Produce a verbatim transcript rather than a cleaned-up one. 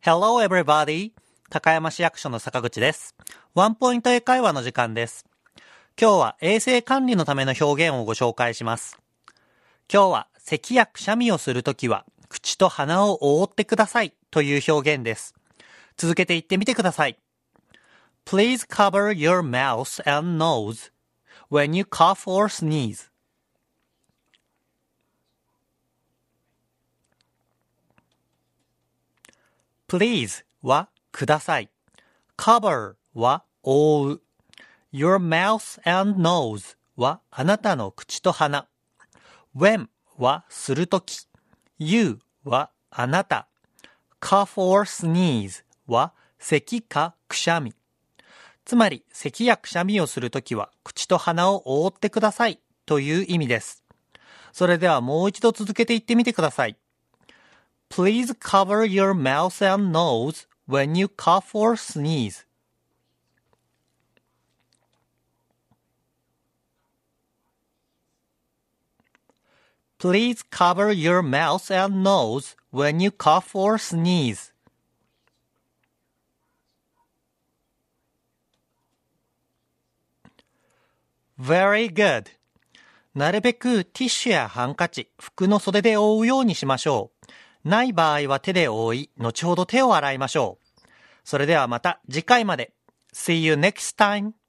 Hello everybody! 高山市役所の坂口です。ワンポイント英会話の時間です。今日は衛生管理のための表現をご紹介します。今日は咳やくしゃみをするときは口と鼻を覆ってくださいという表現です。続けて言ってみてください。Please cover your mouth and nose when you cough or sneeze.Please はください。cover は覆う。Your mouth and nose はあなたの口と鼻。when はするとき。you はあなた。cough or sneeze は咳かくしゃみ。つまり咳やくしゃみをするときは口と鼻を覆ってくださいという意味です。それではもう一度続けて言ってみてください。Please cover your mouth and nose when you cough or sneeze. Please cover your mouth and nose when you cough or sneeze. Very good. なるべくティッシュやハンカチ、服の袖で覆うようにしましょう。ない場合は手で覆い、後ほど手を洗いましょう。それではまた次回まで。See you next time!